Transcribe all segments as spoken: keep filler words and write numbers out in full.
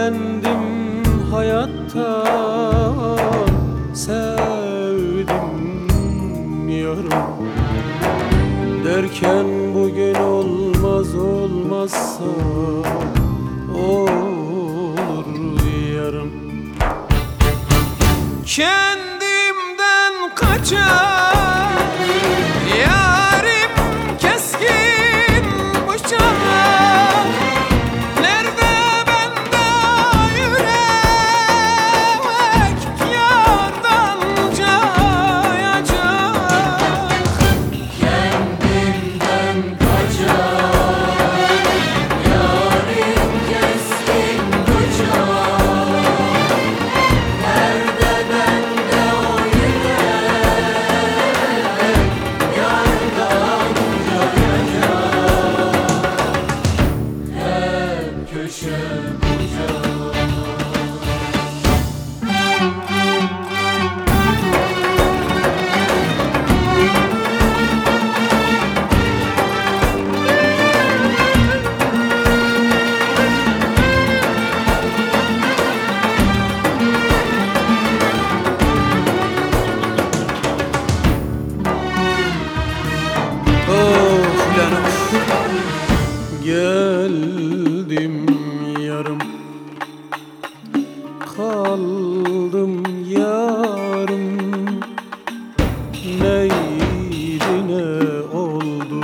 Ertelendim hayattan, sevdim yarım derken bugün olmaz olmazsa olur yarın. Kendimden kaçar yarim keskin bıçak, nerede bende yürek yardan cayacak. Kendimden kaçar yarim keskin bıçak, nerede bende o yürek yardan cayacak. Hep köşe bucak. Of lan of, geldim yarım, kaldım yarım. Neydi ne oldu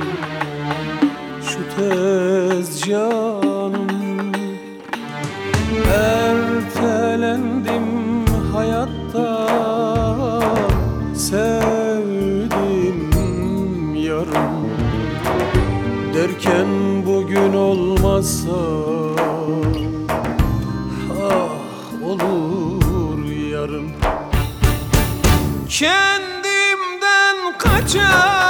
şu tez canım? Ertelendim hayattan, sevdim yarım derken bugün olmazsa ah olur yarın. Kendimden kaçar